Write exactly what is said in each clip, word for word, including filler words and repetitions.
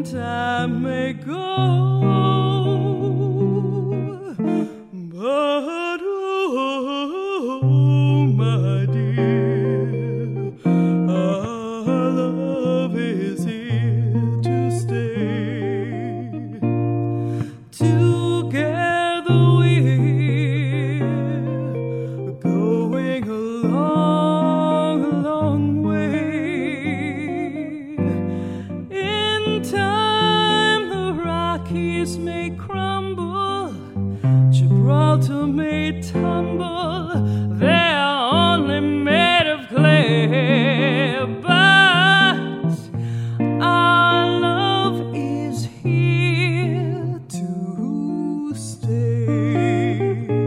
time may go, but oh, my dear, our love is here to stay. Together we're going a long, long way. In time the Rockies may crumble, Gibraltar may tumble, they're only made of clay, but our love is here to stay.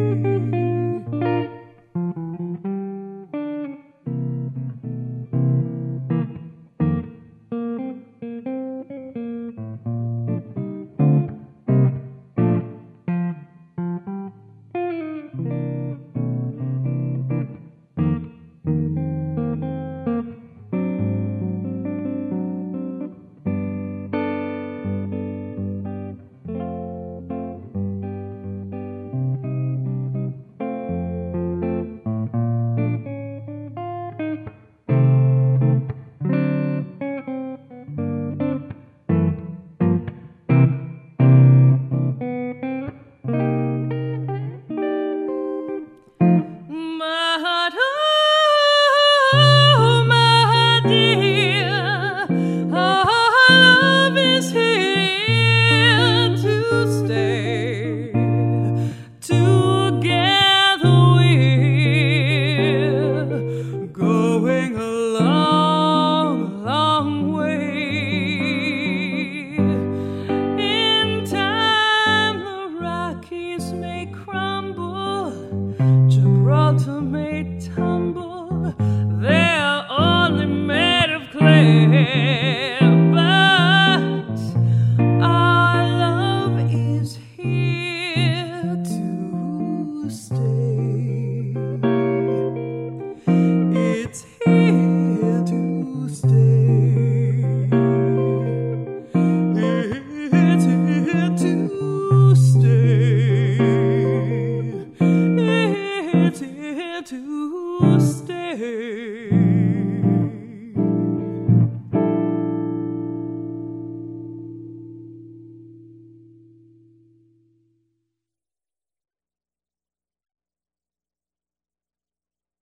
Going a long, long way. In time the Rockies may crumble, Gibraltar may tumble, they're only made of clay, but our love is here to stay. It's here to stay. It's here to stay. It's here to stay.